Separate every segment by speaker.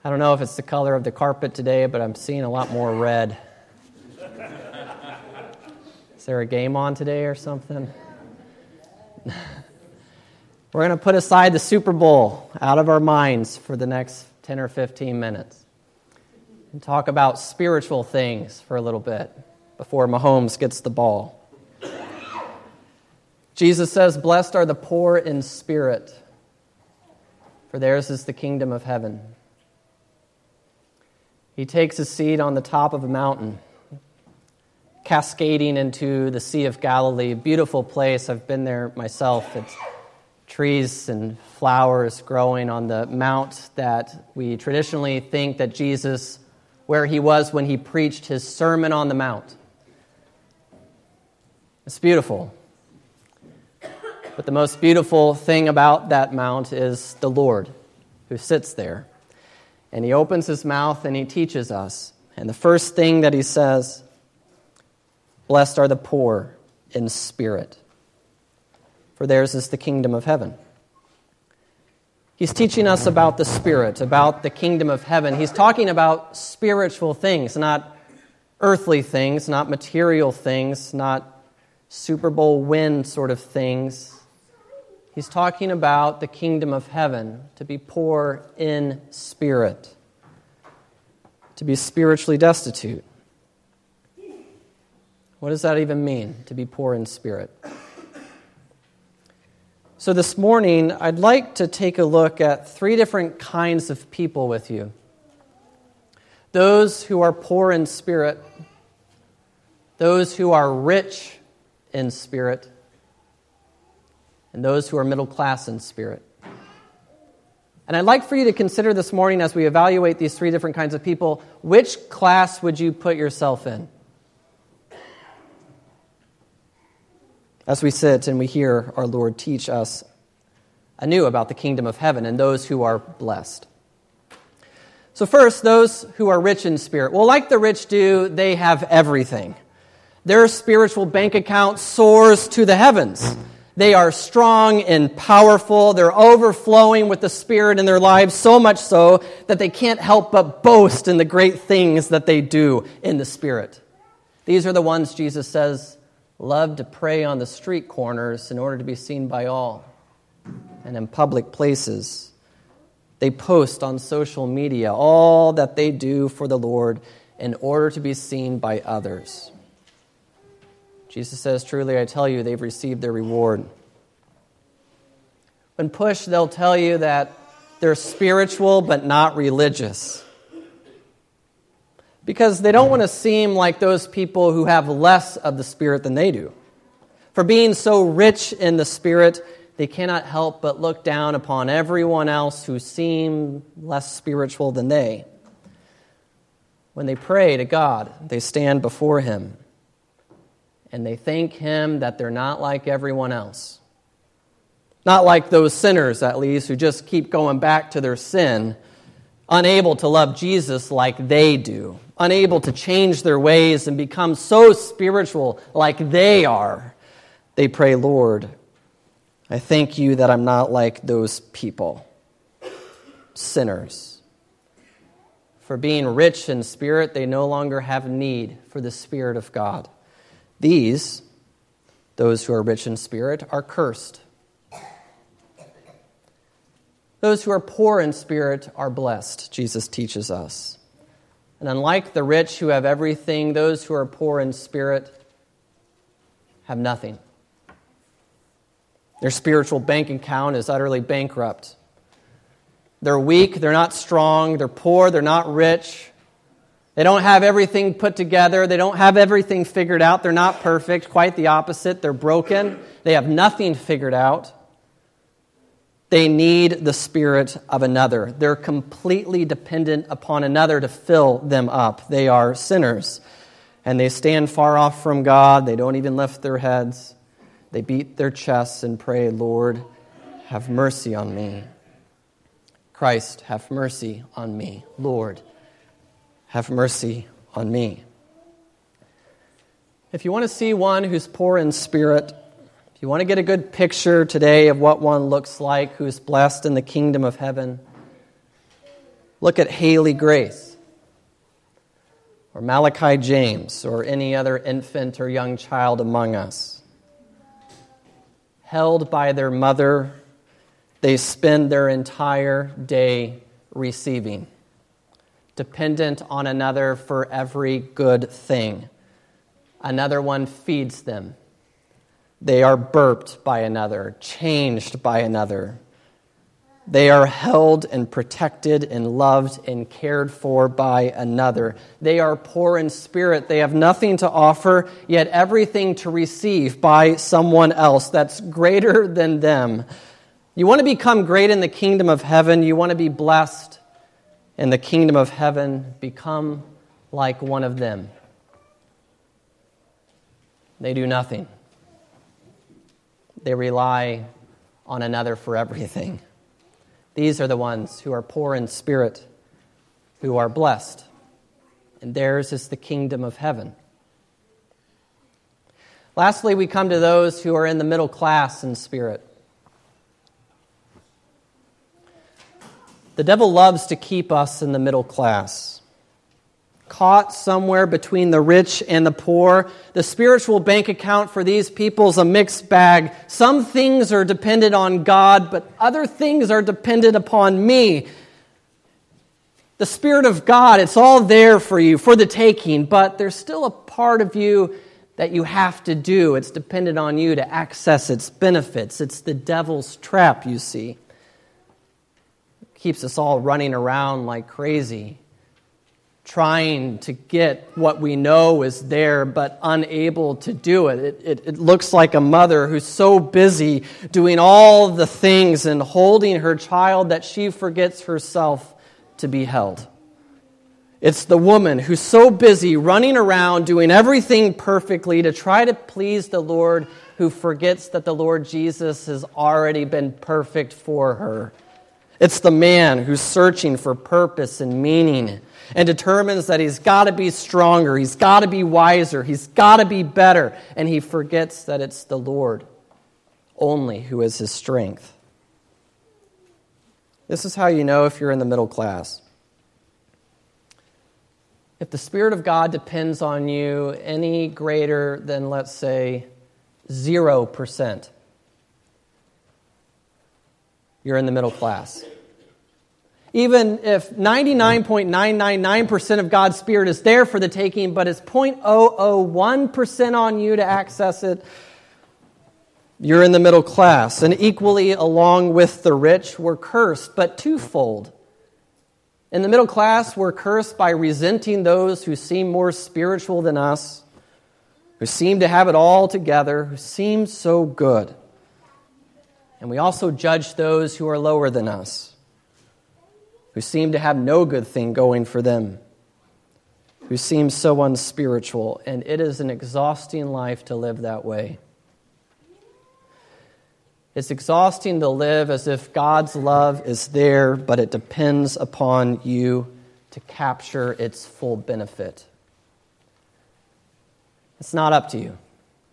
Speaker 1: I don't know if it's the color of the carpet today, but I'm seeing a lot more red. Is there a game on today or something? We're going to put aside the Super Bowl out of our minds for the next 10 or 15 minutes and talk about spiritual things for a little bit before Mahomes gets the ball. Jesus says, "Blessed are the poor in spirit, for theirs is the kingdom of heaven." He takes his seat on the top of a mountain, cascading into the Sea of Galilee. Beautiful place. I've been there myself. It's trees and flowers growing on the mount that we traditionally think that Jesus, where he was when he preached his Sermon on the Mount. It's beautiful. But the most beautiful thing about that mount is the Lord who sits there. And he opens his mouth and he teaches us. And the first thing that he says, "Blessed are the poor in spirit, for theirs is the kingdom of heaven." He's teaching us about the Spirit, about the kingdom of heaven. He's talking about spiritual things, not earthly things, not material things, not Super Bowl win sort of things. He's talking about the kingdom of heaven, to be poor in spirit, to be spiritually destitute. What does that even mean, to be poor in spirit? So this morning, I'd like to take a look at 3 different kinds of people with you. Those who are poor in spirit, those who are rich in spirit, and those who are middle class in spirit. And I'd like for you to consider this morning, as we evaluate these 3 different kinds of people, which class would you put yourself in? As we sit and we hear our Lord teach us anew about the kingdom of heaven and those who are blessed. So first, those who are rich in spirit. Well, like the rich do, they have everything. Their spiritual bank account soars to the heavens. They are strong and powerful. They're overflowing with the Spirit in their lives, so much so that they can't help but boast in the great things that they do in the Spirit. These are the ones, Jesus says, love to pray on the street corners in order to be seen by all, and in public places. They post on social media all that they do for the Lord in order to be seen by others. Jesus says, "Truly I tell you, they've received their reward." When pushed, they'll tell you that they're spiritual but not religious, because they don't want to seem like those people who have less of the Spirit than they do. For being so rich in the Spirit, they cannot help but look down upon everyone else who seem less spiritual than they. When they pray to God, they stand before Him, and they thank Him that they're not like everyone else. Not like those sinners, at least, who just keep going back to their sin, unable to love Jesus like they do, unable to change their ways and become so spiritual like they are. They pray, "Lord, I thank you that I'm not like those people, sinners." For being rich in spirit, they no longer have need for the Spirit of God. These, those who are rich in spirit, are cursed. Those who are poor in spirit are blessed, Jesus teaches us. And unlike the rich who have everything, those who are poor in spirit have nothing. Their spiritual bank account is utterly bankrupt. They're weak, they're not strong, they're poor, they're not rich. They don't have everything put together. They don't have everything figured out. They're not perfect. Quite the opposite. They're broken. They have nothing figured out. They need the Spirit of another. They're completely dependent upon another to fill them up. They are sinners, and they stand far off from God. They don't even lift their heads. They beat their chests and pray, "Lord, have mercy on me. Christ, have mercy on me. Lord, have mercy on me." If you want to see one who's poor in spirit, if you want to get a good picture today of what one looks like who's blessed in the kingdom of heaven, Look at Haley Grace, or Malachi James, or any other infant or young child among us. Held by their mother, they spend their entire day receiving, dependent on another for every good thing. Another one feeds them. They are burped by another, changed by another. They are held and protected and loved and cared for by another. They are poor in spirit. They have nothing to offer, yet everything to receive by someone else that's greater than them. You want to become great in the kingdom of heaven. You want to be blessed in the kingdom of heaven. Become like one of them. They do nothing. They rely on another for everything. These are the ones who are poor in spirit, who are blessed, and theirs is the kingdom of heaven. Lastly, we come to those who are in the middle class in spirit. The devil loves to keep us in the middle class. Caught somewhere between the rich and the poor. The spiritual bank account for these people is a mixed bag. Some things are dependent on God, but other things are dependent upon me. The Spirit of God, it's all there for you, for the taking, but there's still a part of you that you have to do. It's dependent on you to access its benefits. It's the devil's trap, you see. It keeps us all running around like crazy, trying to get what we know is there, but unable to do it. It looks like a mother who's so busy doing all the things and holding her child that she forgets herself to be held. It's the woman who's so busy running around doing everything perfectly to try to please the Lord, who forgets that the Lord Jesus has already been perfect for her. It's the man who's searching for purpose and meaning and determines that he's got to be stronger, he's got to be wiser, he's got to be better, and he forgets that it's the Lord only who is his strength. This is how you know if you're in the middle class. If the Spirit of God depends on you any greater than, let's say, 0%, you're in the middle class. Even if 99.999% of God's Spirit is there for the taking, but it's 0.001% on you to access it, you're in the middle class. And equally, along with the rich, we're cursed, but twofold. In the middle class, we're cursed by resenting those who seem more spiritual than us, who seem to have it all together, who seem so good. And we also judge those who are lower than us, who seem to have no good thing going for them, who seem so unspiritual. And it is an exhausting life to live that way. It's exhausting to live as if God's love is there, but it depends upon you to capture its full benefit. It's not up to you.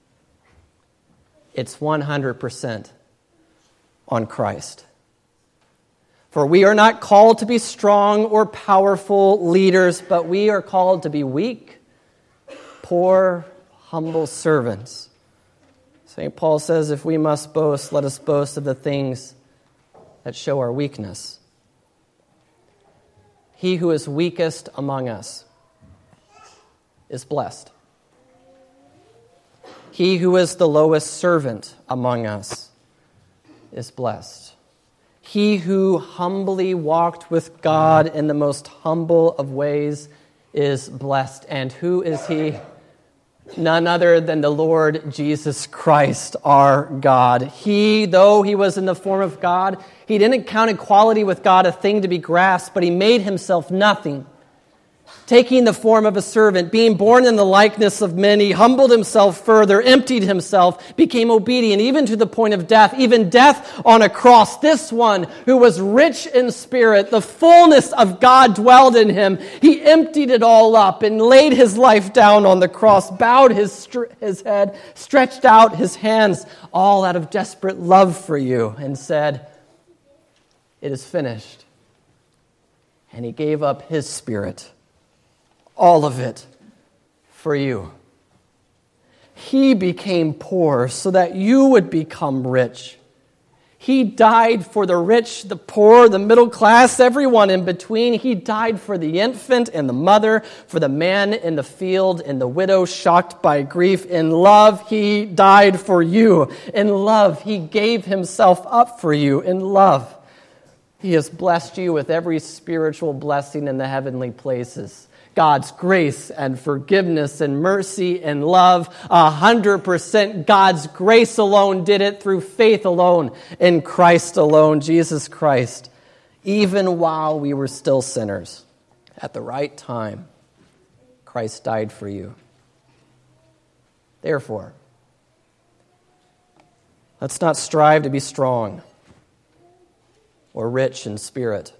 Speaker 1: It's 100% on Christ. For we are not called to be strong or powerful leaders, but we are called to be weak, poor, humble servants. St. Paul says, if we must boast, let us boast of the things that show our weakness. He who is weakest among us is blessed. He who is the lowest servant among us is blessed. He who humbly walked with God in the most humble of ways is blessed. And who is he? None other than the Lord Jesus Christ, our God. He, though he was in the form of God, he didn't count equality with God a thing to be grasped, but he made himself nothing. Taking the form of a servant, being born in the likeness of men, he humbled himself further, emptied himself, became obedient even to the point of death, even death on a cross. This one who was rich in spirit, the fullness of God dwelled in him. He emptied it all up and laid his life down on the cross, bowed his head, stretched out his hands, all out of desperate love for you, and said, "It is finished." and he gave up his Spirit, all of it, for you. He became poor so that you would become rich. He died for the rich, the poor, the middle class, everyone in between. He died for the infant and the mother, for the man in the field and the widow shocked by grief. In love, he died for you. In love, he gave himself up for you. In love, he has blessed you with every spiritual blessing in the heavenly places. God's grace and forgiveness and mercy and love, 100% God's grace alone did it through faith alone in Christ alone, Jesus Christ. Even while we were still sinners, at the right time, Christ died for you. Therefore, let's not strive to be strong or rich in spirit.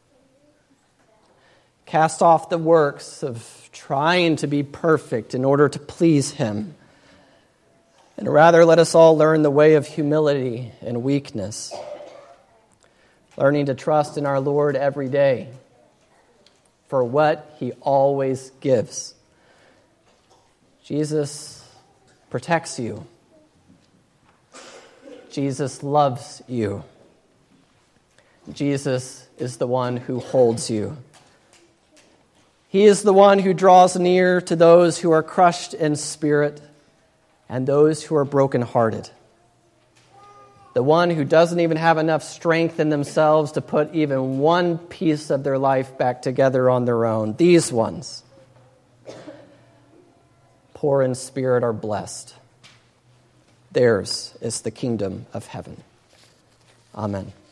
Speaker 1: Cast off the works of trying to be perfect in order to please him. And rather, let us all learn the way of humility and weakness, learning to trust in our Lord every day for what he always gives. Jesus protects you. Jesus loves you. Jesus is the one who holds you. He is the one who draws near to those who are crushed in spirit and those who are brokenhearted. The one who doesn't even have enough strength in themselves to put even one piece of their life back together on their own. These ones, poor in spirit, are blessed. Theirs is the kingdom of heaven. Amen.